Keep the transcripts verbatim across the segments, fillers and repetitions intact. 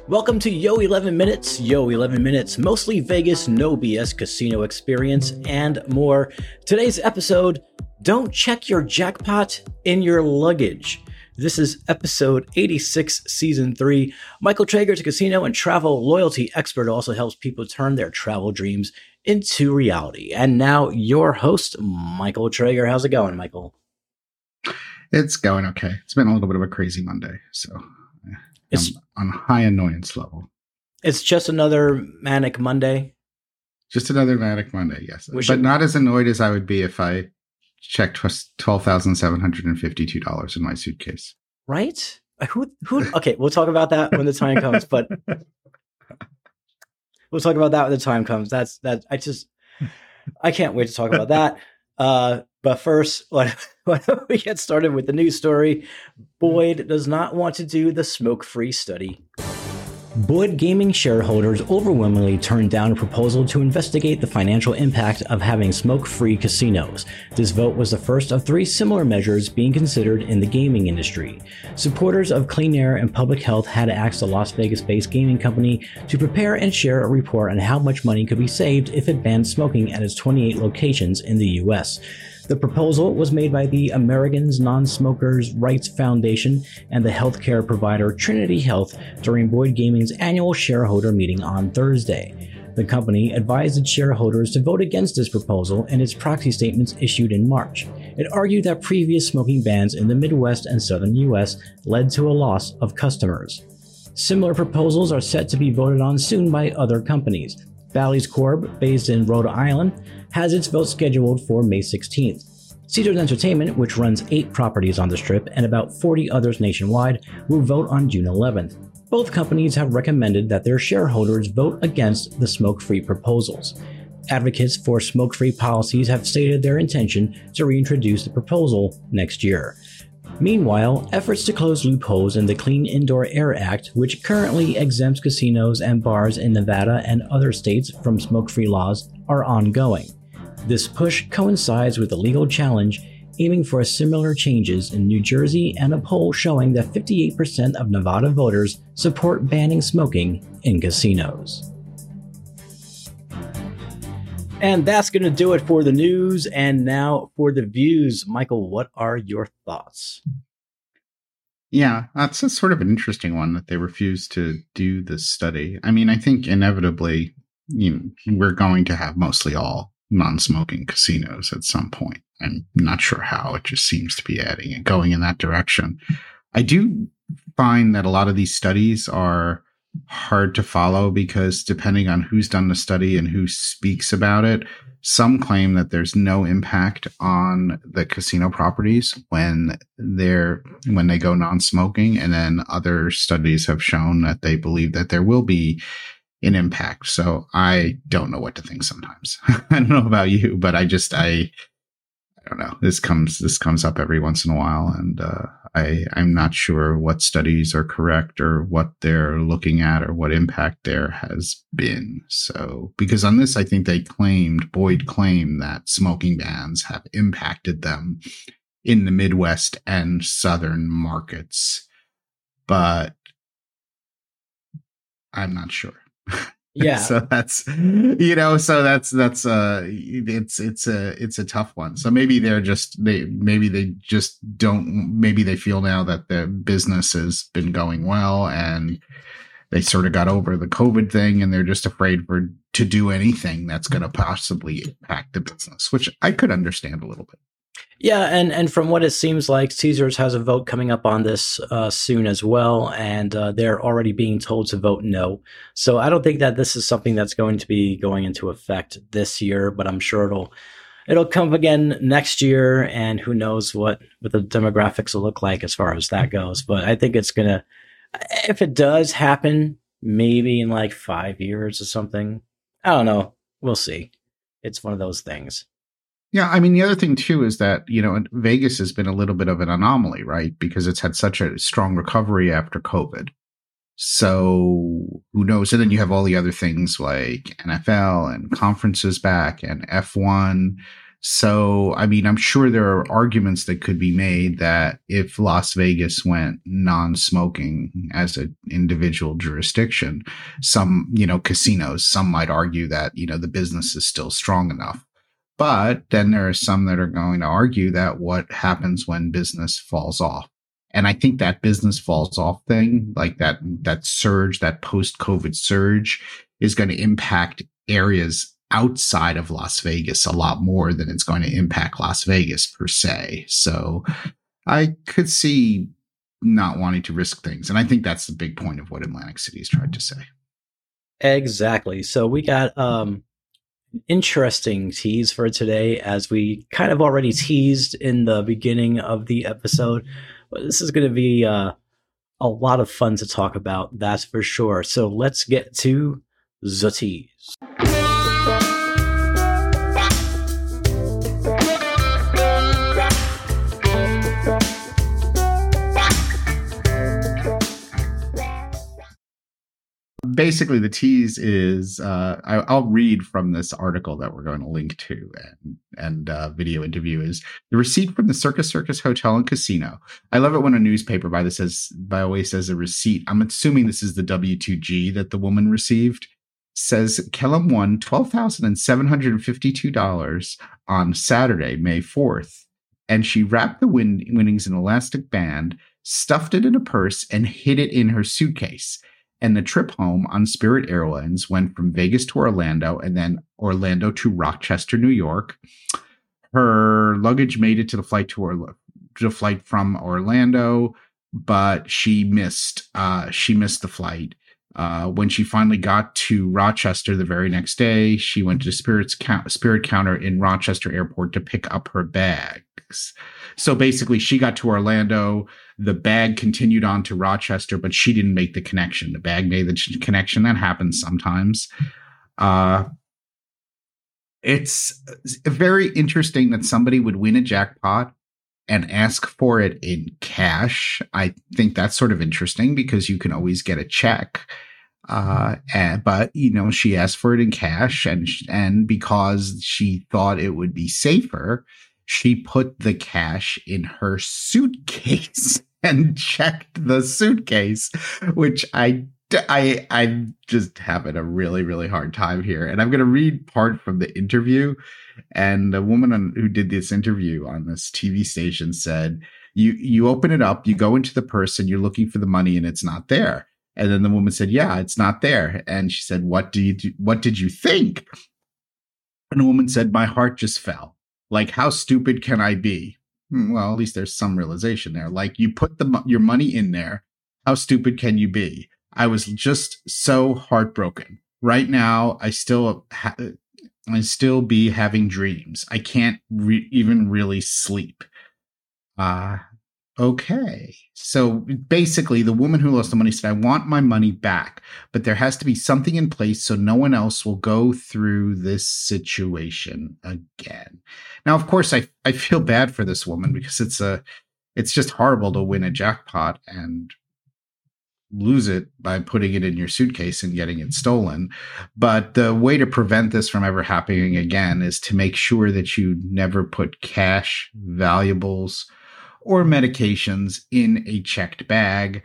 Welcome to Yo eleven Minutes. Yo eleven Minutes, mostly Vegas, no B S casino experience, and more. Today's episode, don't check your jackpot in your luggage. This is episode eighty-six, season three. Michael Traeger is a casino and travel loyalty expert who also helps people turn their travel dreams into reality. And now your host, Michael Traeger. How's it going, Michael? It's going okay. It's been a little bit of a crazy Monday, so it's I'm on high annoyance level. It's just another manic Monday. Just another manic Monday, yes. We but should- not as annoyed as I would be if I checked twelve thousand seven hundred fifty-two dollars in my suitcase. Right? Who? Who? Okay, we'll talk about that when the time comes. But we'll talk about that when the time comes. That's that. I just I can't wait to talk about that. Uh, but first, why, why don't we get started with the news story? Boyd does not want to do the smoke-free study. Boyd Gaming shareholders overwhelmingly turned down a proposal to investigate the financial impact of having smoke-free casinos. This vote was the first of three similar measures being considered in the gaming industry. Supporters of clean air and public health had asked the Las Vegas-based gaming company to prepare and share a report on how much money could be saved if it banned smoking at its twenty-eight locations in the U S. The proposal was made by the Americans Non-Smokers Rights Foundation and the healthcare provider Trinity Health during Boyd Gaming's annual shareholder meeting on Thursday. The company advised its shareholders to vote against this proposal in its proxy statements issued in March. It argued that previous smoking bans in the Midwest and Southern U S led to a loss of customers. Similar proposals are set to be voted on soon by other companies. Bally's Corp, based in Rhode Island, has its vote scheduled for May sixteenth. Caesars Entertainment, which runs eight properties on the Strip and about forty others nationwide, will vote on June eleventh. Both companies have recommended that their shareholders vote against the smoke-free proposals. Advocates for smoke-free policies have stated their intention to reintroduce the proposal next year. Meanwhile, efforts to close loopholes in the Clean Indoor Air Act, which currently exempts casinos and bars in Nevada and other states from smoke-free laws, are ongoing. This push coincides with a legal challenge aiming for similar changes in New Jersey and a poll showing that fifty-eight percent of Nevada voters support banning smoking in casinos. And that's going to do it for the news. And now for the views. Michael, what are your thoughts? Yeah, that's a sort of an interesting one that they refused to do this study. I mean, I think inevitably, you know, we're going to have mostly all non-smoking casinos at some point. I'm not sure how. It just seems to be adding and going in that direction. I do find that a lot of these studies are hard to follow because depending on who's done the study and who speaks about it, some claim that there's no impact on the casino properties when they're when they go non-smoking, and then other studies have shown that they believe that there will be an impact. So I don't know what to think sometimes. I don't know about you, but I just I I don't know. This comes this comes up every once in a while, and uh, I I'm not sure what studies are correct or what they're looking at or what impact there has been. So because on this, I think they claimed Boyd claimed that smoking bans have impacted them in the Midwest and Southern markets, but I'm not sure. Yeah. So that's, you know, so that's, that's, uh, it's, it's a, it's a tough one. So maybe they're just, they, maybe they just don't, maybe they feel now that the business has been going well and they sort of got over the COVID thing and they're just afraid for, to do anything that's going to possibly impact the business, which I could understand a little bit. Yeah, and, and from what it seems like, Caesars has a vote coming up on this uh, soon as well, and uh, they're already being told to vote no. So I don't think that this is something that's going to be going into effect this year, but I'm sure it'll it'll come again next year, and who knows what, what the demographics will look like as far as that goes. But I think it's going to, if it does happen, maybe in like five years or something. I don't know. We'll see. It's one of those things. Yeah, I mean, the other thing, too, is that, you know, Vegas has been a little bit of an anomaly, right? Because it's had such a strong recovery after COVID. So who knows? And then you have all the other things like N F L and conferences back and F one So, I mean, I'm sure there are arguments that could be made that if Las Vegas went non-smoking as an individual jurisdiction, some, you know, casinos, some might argue that, you know, the business is still strong enough. But then there are some that are going to argue that what happens when business falls off. And I think that business falls off thing, like that, that surge, that post-COVID surge is going to impact areas outside of Las Vegas a lot more than it's going to impact Las Vegas per se. So I could see not wanting to risk things. And I think that's the big point of what Atlantic City has tried to say. Exactly. So we got um interesting tease for today, as we kind of already teased in the beginning of the episode. But this is going to be uh, a lot of fun to talk about, that's for sure. So let's get to the tease. Basically, the tease is uh, I, I'll read from this article that we're going to link to and and uh, video interview is the receipt from the Circus Circus Hotel and Casino. I love it when a newspaper by this says by the way says a receipt. I'm assuming this is the W two G that the woman received. Says Kellum won twelve thousand seven hundred fifty-two dollars on Saturday, May fourth, and she wrapped the win- winnings in an elastic band, stuffed it in a purse, and hid it in her suitcase. And the trip home on Spirit Airlines went from Vegas to Orlando and then Orlando to Rochester, New York. Her luggage made it to the flight to, Orla- to the flight from Orlando, but she missed. Uh, she missed the flight. Uh, when she finally got to Rochester the very next day, she went to Spirit's count- Spirit counter in Rochester Airport to pick up her bags. So basically, she got to Orlando. The bag continued on to Rochester, but she didn't make the connection. The bag made the connection. That happens sometimes. Uh, it's very interesting that somebody would win a jackpot and ask for it in cash. I think that's sort of interesting because you can always get a check. Uh, and, but, you know, she asked for it in cash, and and because she thought it would be safer, she put the cash in her suitcase and checked the suitcase, which I, I, I'm just having a really, really hard time here. And I'm going to read part from the interview. And the woman on, who did this interview on this T V station said, you, you open it up, you go into the purse and you're looking for the money and it's not there. And then the woman said, yeah, it's not there. And she said, what do you do? What did you think? And the woman said, my heart just fell. Like, how stupid can I be? Well, at least there's some realization there. Like, you put the your money in there. How stupid can you be? I was just so heartbroken. Right now, I still ha- I still be having dreams. I can't re- even really sleep. Uh, okay. So basically, the woman who lost the money said, I want my money back, but there has to be something in place so no one else will go through this situation again. Now, of course, I, I feel bad for this woman because it's a it's just horrible to win a jackpot and lose it by putting it in your suitcase and getting it stolen. But the way to prevent this from ever happening again is to make sure that you never put cash, valuables, or medications in a checked bag.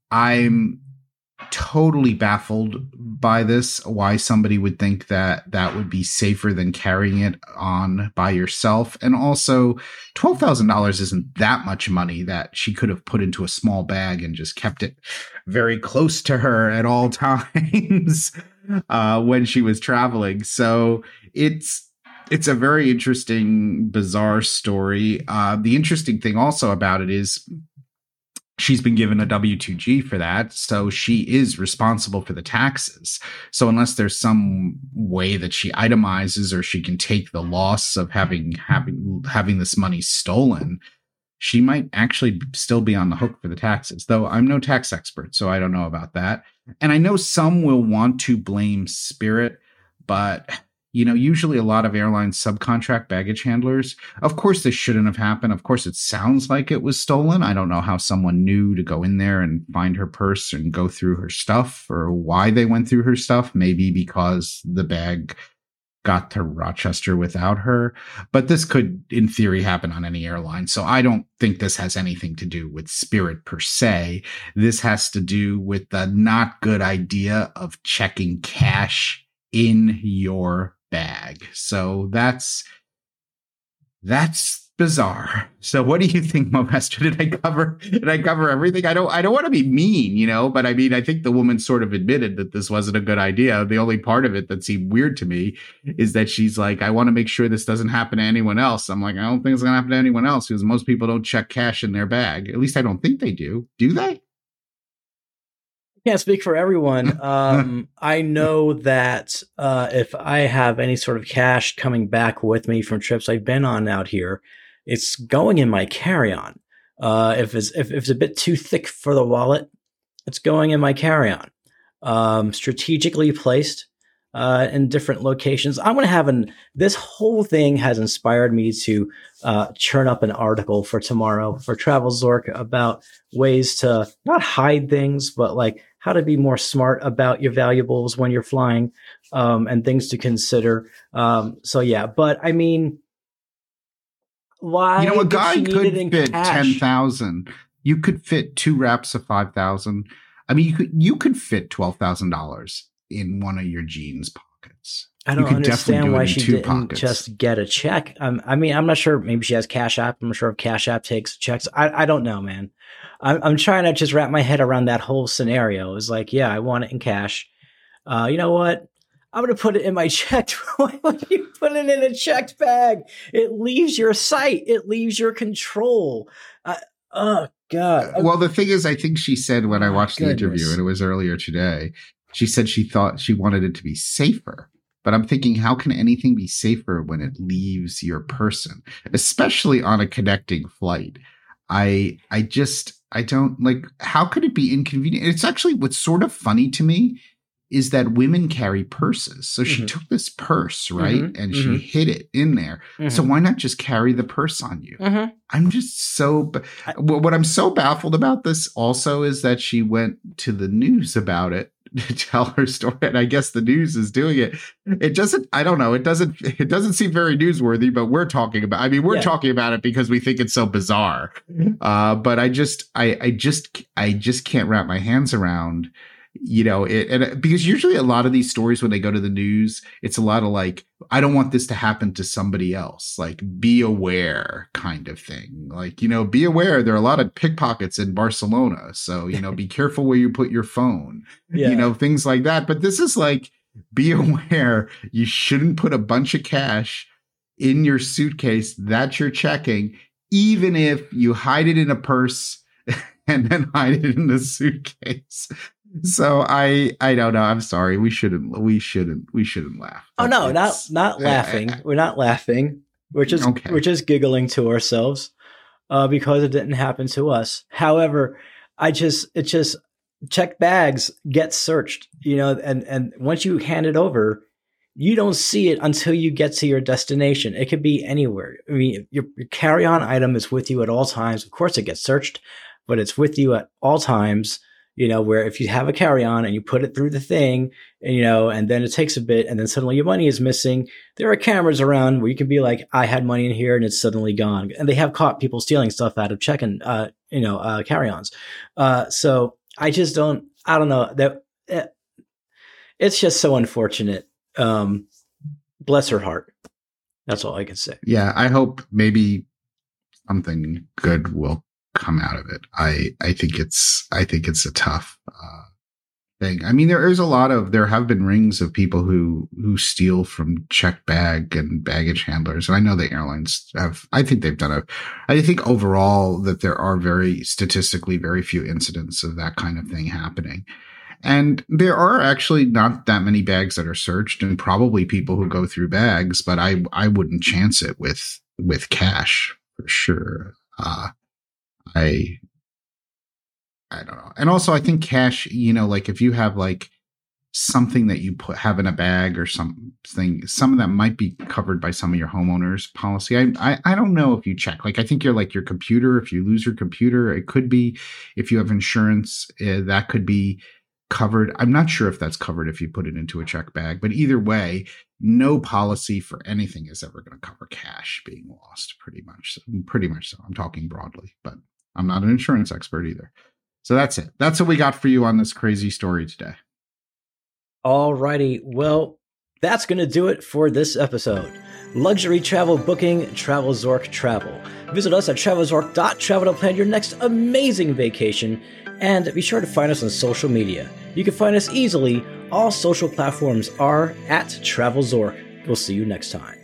I'm totally baffled by this, why somebody would think that that would be safer than carrying it on by yourself. And also, twelve thousand dollars isn't that much money that she could have put into a small bag and just kept it very close to her at all times uh, when she was traveling. So it's It's a very interesting, bizarre story. Uh, the interesting thing also about it is she's been given a W two G for that. So she is responsible for the taxes. So unless there's some way that she itemizes or she can take the loss of having having having this money stolen, she might actually still be on the hook for the taxes. Though I'm no tax expert, so I don't know about that. And I know some will want to blame Spirit, but you know, usually a lot of airlines subcontract baggage handlers. Of course, this shouldn't have happened. Of course, it sounds like it was stolen. I don't know how someone knew to go in there and find her purse and go through her stuff, or why they went through her stuff. Maybe because the bag got to Rochester without her. But this could, in theory, happen on any airline. So I don't think this has anything to do with Spirit per se. This has to do with the not good idea of checking cash in your bag. So that's that's bizarre. So what do you think, Momaster? Did I cover did I cover everything? I don't I don't want to be mean, you know, but I mean I think the woman sort of admitted that this wasn't a good idea. The only part of it that seemed weird to me is that she's like, I want to make sure this doesn't happen to anyone else. I'm like, I don't think it's gonna happen to anyone else because most people don't check cash in their bag. At least I don't think they do. Do they? I can't speak for everyone. Um, I know that uh, if I have any sort of cash coming back with me from trips I've been on out here, it's going in my carry-on. Uh, if it's if, if it's a bit too thick for the wallet, it's going in my carry-on. Um, strategically placed uh, in different locations. I'm going to have an. This whole thing has inspired me to uh, churn up an article for tomorrow for Travel Zork about ways to not hide things, but like how to be more smart about your valuables when you're flying, um, and things to consider. Um, so yeah, but I mean, why? You know, a guy could fit cash? ten thousand. You could fit two wraps of five thousand. I mean, you could you could fit twelve thousand dollars in one of your jeans pockets. I don't understand do why she didn't pockets. just get a check. Um, I mean, I'm not sure. Maybe she has Cash App. I'm not sure if Cash App takes checks. I, I don't know, man. I'm, I'm trying to just wrap my head around that whole scenario. It's like, yeah, I want it in cash. Uh, you know what? I'm going to put it in my checked. Why would you put it in a checked bag? It leaves your sight. It leaves your control. Uh, oh, God. Well, the thing is, I think she said when I watched the interview, and it was earlier today, she said she thought she wanted it to be safer. But I'm thinking, how can anything be safer when it leaves your person, especially on a connecting flight? I I just, I don't like, how could it be inconvenient? It's actually what's sort of funny to me is that women carry purses. So she mm-hmm. took this purse, right? Mm-hmm. And mm-hmm. she hid it in there. Mm-hmm. So why not just carry the purse on you? Mm-hmm. I'm just so, I, what I'm so baffled about this also is that she went to the news about it to tell her story. And I guess the news is doing it. It doesn't, I don't know. It doesn't, it doesn't seem very newsworthy, but we're talking about, I mean, we're yeah. talking about it because we think it's so bizarre. Uh, but I just, I, I just, I just can't wrap my hands around, you know, it, and because usually a lot of these stories, when they go to the news, it's a lot of like, I don't want this to happen to somebody else, like be aware kind of thing. Like, you know, be aware there are a lot of pickpockets in Barcelona. So, you know, be careful where you put your phone, yeah. you know, things like that. But this is like, be aware you shouldn't put a bunch of cash in your suitcase that you're checking, even if you hide it in a purse and then hide it in the suitcase. So I I don't know. I'm sorry. We shouldn't we shouldn't we shouldn't laugh. Oh no, not not laughing. We're not laughing. We're just okay. we're just giggling to ourselves uh, because it didn't happen to us. However, I just it just checked bags get searched, you know, and and once you hand it over, you don't see it until you get to your destination. It could be anywhere. I mean, your, your carry-on item is with you at all times. Of course, it gets searched, but it's with you at all times. You know, where if you have a carry-on and you put it through the thing, and, you know, and then it takes a bit and then suddenly your money is missing, there are cameras around where you can be like, I had money in here and it's suddenly gone. And they have caught people stealing stuff out of check-in, uh, you know, uh, carry-ons. Uh, so I just don't, I don't know that it, it's just so unfortunate. Um, bless her heart. That's all I can say. Yeah. I hope maybe something good will come out of it. I, I think it's, I think it's a tough, uh, thing. I mean, there is a lot of, there have been rings of people who, who steal from checked bag and baggage handlers. And I know the airlines have, I think they've done a, I think overall that there are very statistically very few incidents of that kind of thing happening. And there are actually not that many bags that are searched and probably people who go through bags, but I, I wouldn't chance it with, with cash for sure. Uh, I, I don't know. And also I think cash, you know, like if you have like something that you put, have in a bag or something, some of that might be covered by some of your homeowner's policy. I, I, I don't know if you check, like, I think you're like your computer, if you lose your computer, it could be, if you have insurance, uh, that could be covered. I'm not sure if that's covered if you put it into a check bag, but either way, no policy for anything is ever going to cover cash being lost, pretty much. So, pretty much so. I'm talking broadly, but I'm not an insurance expert either. So that's it. That's what we got for you on this crazy story today. All righty. Well, that's going to do it for this episode. Luxury travel booking, TravelZork Travel. Visit us at travel zork dot travel to plan your next amazing vacation, and be sure to find us on social media. You can find us easily. All social platforms are at TravelZork. We'll see you next time.